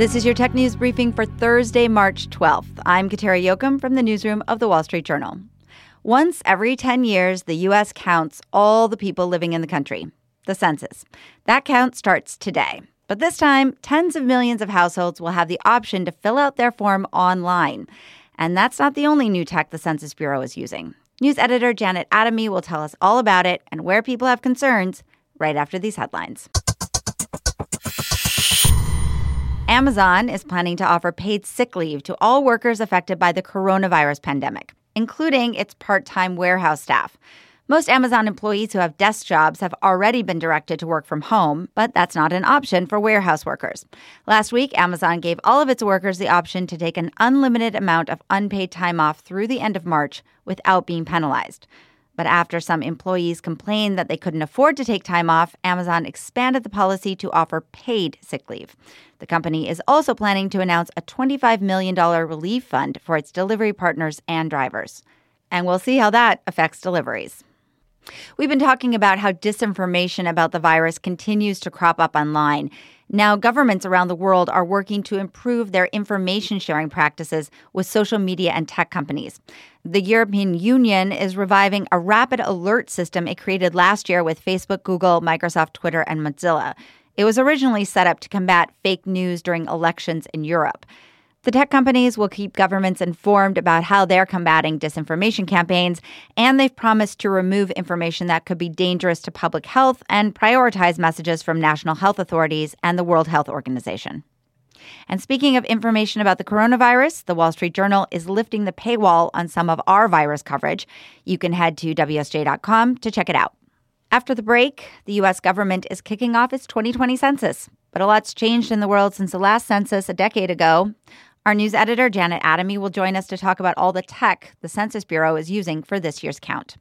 This is your tech news briefing for Thursday, March 12th. I'm Kateri Jochum from the newsroom of The Wall Street Journal. Once every 10 years, the U.S. counts all the people living in the country, the census. That count starts today. But this time, tens of millions of households will have the option to fill out their form online. And that's not the only new tech the Census Bureau is using. News editor Janet Adamy will tell us all about it and where people have concerns right after these headlines. Amazon is planning to offer paid sick leave to all workers affected by the coronavirus pandemic, including its part-time warehouse staff. Most Amazon employees who have desk jobs have already been directed to work from home, but that's not an option for warehouse workers. Last week, Amazon gave all of its workers the option to take an unlimited amount of unpaid time off through the end of March without being penalized. But after some employees complained that they couldn't afford to take time off, Amazon expanded the policy to offer paid sick leave. The company is also planning to announce a $25 million relief fund for its delivery partners and drivers. And we'll see how that affects deliveries. We've been talking about how disinformation about the virus continues to crop up online. Now, governments around the world are working to improve their information sharing practices with social media and tech companies. The European Union is reviving a rapid alert system it created last year with Facebook, Google, Microsoft, Twitter, and Mozilla. It was originally set up to combat fake news during elections in Europe. The tech companies will keep governments informed about how they're combating disinformation campaigns, and they've promised to remove information that could be dangerous to public health and prioritize messages from national health authorities and the World Health Organization. And speaking of information about the coronavirus, the Wall Street Journal is lifting the paywall on some of our virus coverage. You can head to WSJ.com to check it out. After the break, the U.S. government is kicking off its 2020 census. But a lot's changed in the world since the last census a decade ago. Our news editor, Janet Adamy, will join us to talk about all the tech the Census Bureau is using for this year's count.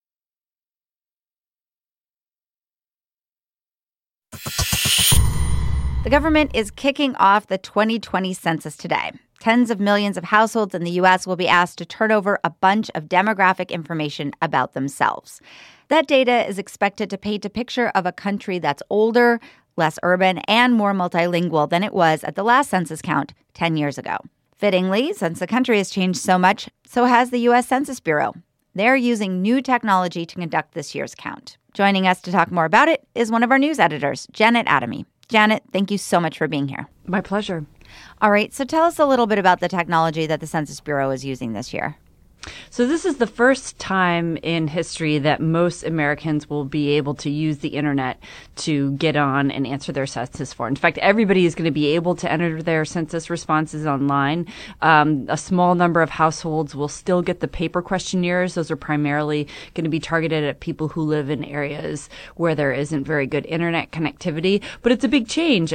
The government is kicking off the 2020 census today. Tens of millions of households in the U.S. will be asked to turn over a bunch of demographic information about themselves. That data is expected to paint a picture of a country that's older, less urban, and more multilingual than it was at the last census count 10 years ago. Fittingly, since the country has changed so much, so has the U.S. Census Bureau. They're using new technology to conduct this year's count. Joining us to talk more about it is one of our news editors, Janet Adamy. Janet, thank you so much for being here. My pleasure. All right, so tell us a little bit about the technology that the Census Bureau is using this year. So this is the first time in history that most Americans will be able to use the internet to get on and answer their census form. In fact, everybody is going to be able to enter their census responses online. A small number of households will still get the paper questionnaires. Those are primarily going to be targeted at people who live in areas where there isn't very good internet connectivity. But it's a big change.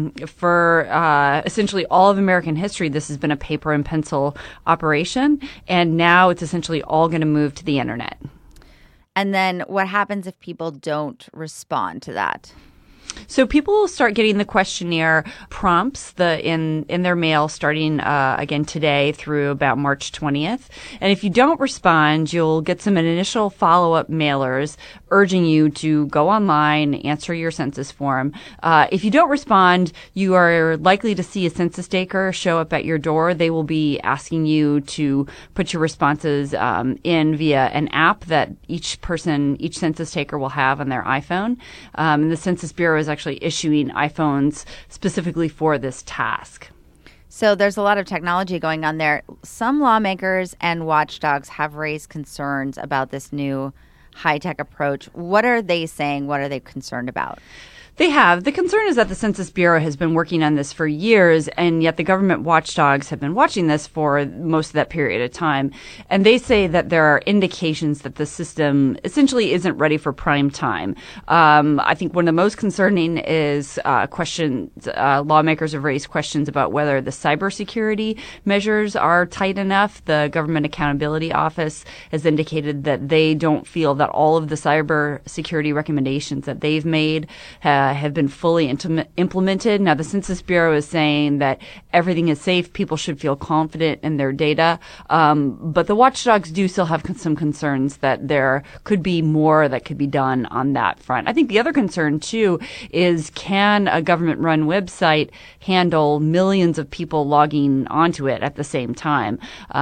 For essentially all of American history, this has been a paper and pencil operation. And now it's essentially all going to move to the internet. And then what happens if people don't respond to that? So people will start getting the questionnaire prompts in their mail starting again today through about March 20th. And if you don't respond, you'll get some initial follow-up mailers urging you to go online, answer your census form. If you don't respond, you are likely to see a census taker show up at your door. They will be asking you to put your responses in via an app that each census taker will have on their iPhone. And the Census Bureau is actually issuing iPhones specifically for this task. So there's a lot of technology going on there. Some lawmakers and watchdogs have raised concerns about this new high-tech approach. What are they saying? What are they concerned about? They have. The concern is that the Census Bureau has been working on this for years, and yet the government watchdogs have been watching this for most of that period of time. And they say that there are indications that the system essentially isn't ready for prime time. I think one of the most concerning is questions. Lawmakers have raised questions about whether the cybersecurity measures are tight enough. The Government Accountability Office has indicated that they don't feel that all of the cybersecurity recommendations that they've made have been fully implemented. Now, the Census Bureau is saying that everything is safe. People should feel confident in their data. But the watchdogs do still have some concerns that there could be more that could be done on that front. I think the other concern, too, is can a government-run website handle millions of people logging onto it at the same time?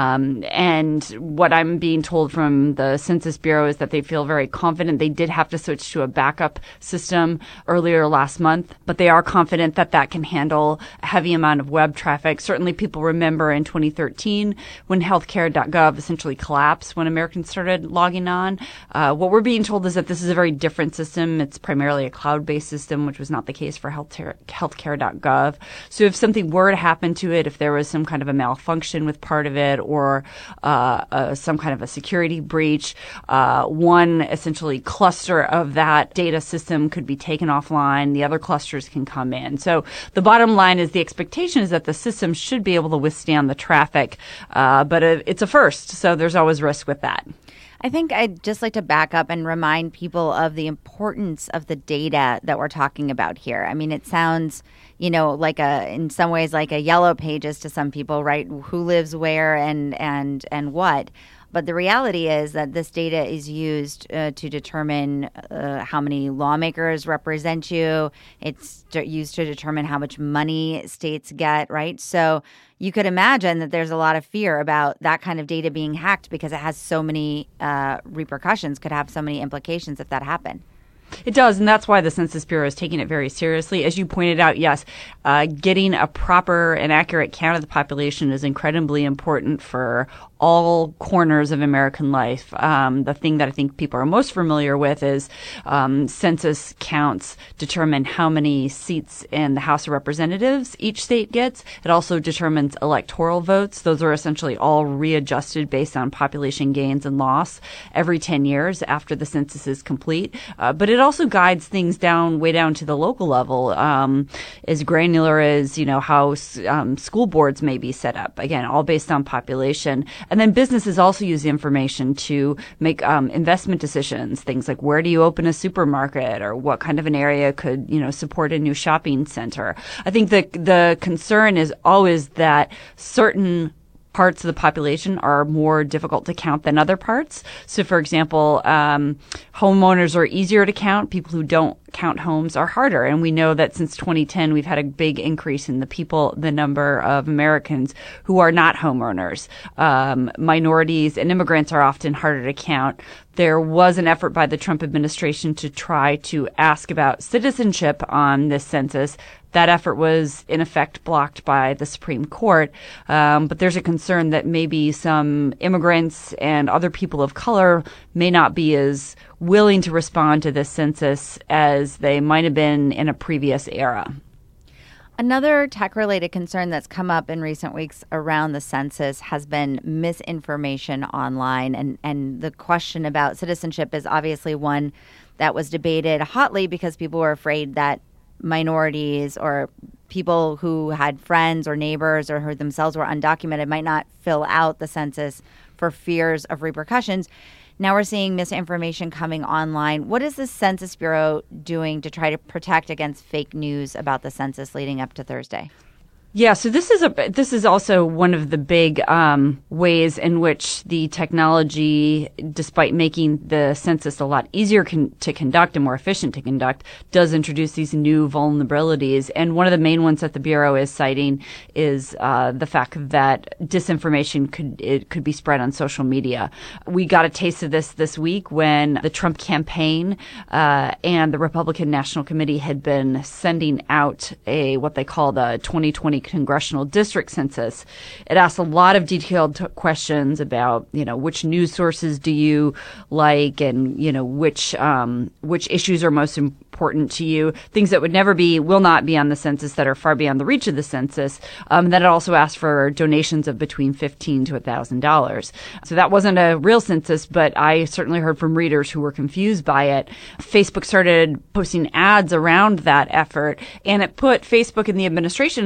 And what I'm being told from the Census Bureau is that they feel very confident. They did have to switch to a backup system earlier last month, but they are confident that that can handle a heavy amount of web traffic. Certainly people remember in 2013 when healthcare.gov essentially collapsed when Americans started logging on. What we're being told is that this is a very different system. It's primarily a cloud-based system, which was not the case for healthcare.gov. So if something were to happen to it, if there was some kind of a malfunction with part of it or some kind of a security breach, one essentially cluster of that data system could be taken offline. The other clusters can come in. So the bottom line is the expectation is that the system should be able to withstand the traffic, but it's a first, so there's always risk with that. I think I'd just like to back up and remind people of the importance of the data that we're talking about here. I mean, it sounds, like in some ways like a yellow pages to some people, right? Who lives where and what. But the reality is that this data is used to determine how many lawmakers represent you. It's used to determine how much money states get, right? So you could imagine that there's a lot of fear about that kind of data being hacked because it has so many repercussions, could have so many implications if that happened. It does, and that's why the Census Bureau is taking it very seriously. As you pointed out, yes, getting a proper and accurate count of the population is incredibly important for all corners of American life. The thing that I think people are most familiar with is census counts determine how many seats in the House of Representatives each state gets. It also determines electoral votes. Those are essentially all readjusted based on population gains and loss every 10 years after the census is complete. But it also guides things way down to the local level, as granular as, how school boards may be set up. Again, all based on population. And then businesses also use the information to make investment decisions, things like where do you open a supermarket or what kind of an area could, support a new shopping center. I think the concern is always that certain parts of the population are more difficult to count than other parts. So, for example, homeowners are easier to count. People who don't count homes are harder. And we know that since 2010, we've had a big increase in the number of Americans who are not homeowners. Minorities and immigrants are often harder to count. There was an effort by the Trump administration to try to ask about citizenship on this census. That effort was, in effect, blocked by the Supreme Court. But there's a concern that maybe some immigrants and other people of color may not be as willing to respond to this census as they might have been in a previous era. Another tech-related concern that's come up in recent weeks around the census has been misinformation online. And the question about citizenship is obviously one that was debated hotly because people were afraid that minorities or people who had friends or neighbors or who themselves were undocumented might not fill out the census for fears of repercussions. Now we're seeing misinformation coming online. What is the Census Bureau doing to try to protect against fake news about the census leading up to Thursday? Yeah, so this is also one of the big ways in which the technology, despite making the census a lot easier to conduct and more efficient to conduct, does introduce these new vulnerabilities. And one of the main ones that the Bureau is citing is the fact that disinformation could be spread on social media. We got a taste of this week when the Trump campaign and the Republican National Committee had been sending out what they call the 2020 congressional district census. It asks a lot of detailed questions about, which news sources do you like and, which issues are most important to you, things that will not be on the census that are far beyond the reach of the census. Then it also asks for donations of between $15 to $1,000. So that wasn't a real census, but I certainly heard from readers who were confused by it. Facebook started posting ads around that effort, and it put Facebook and the administration in a very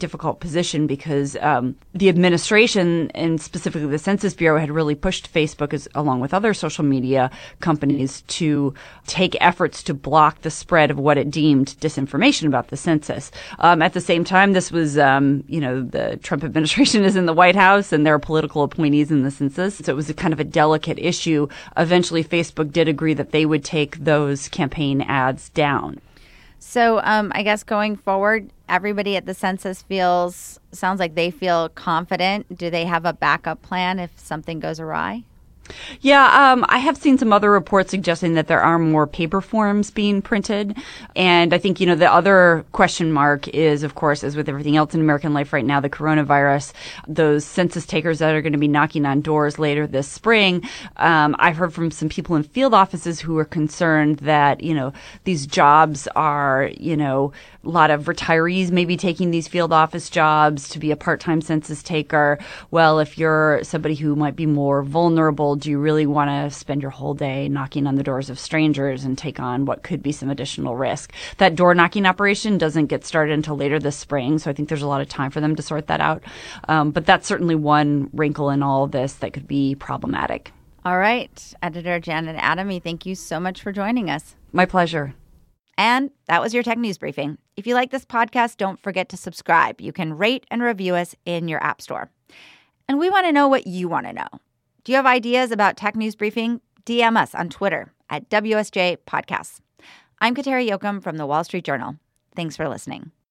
difficult position because the administration and specifically the Census Bureau had really pushed Facebook, along with other social media companies, to take efforts to block the spread of what it deemed disinformation about the census. At the same time, this was, the Trump administration is in the White House and there are political appointees in the census. So it was a kind of a delicate issue. Eventually, Facebook did agree that they would take those campaign ads down. So I guess going forward, everybody at the census sounds like they feel confident. Do they have a backup plan if something goes awry? Yeah, I have seen some other reports suggesting that there are more paper forms being printed. And I think, the other question mark is, of course, as with everything else in American life right now, the coronavirus, those census takers that are going to be knocking on doors later this spring. I've heard from some people in field offices who are concerned that, these jobs are, a lot of retirees may be taking these field office jobs to be a part-time census taker. Well, if you're somebody who might be more vulnerable, do you really want to spend your whole day knocking on the doors of strangers and take on what could be some additional risk? That door knocking operation doesn't get started until later this spring, so I think there's a lot of time for them to sort that out. But that's certainly one wrinkle in all of this that could be problematic. All right. Editor Janet Adamy, thank you so much for joining us. My pleasure. And that was your Tech News Briefing. If you like this podcast, don't forget to subscribe. You can rate and review us in your app store. And we want to know what you want to know. Do you have ideas about Tech News Briefing? DM us on Twitter at WSJ Podcasts. I'm Kateri Jochum from The Wall Street Journal. Thanks for listening.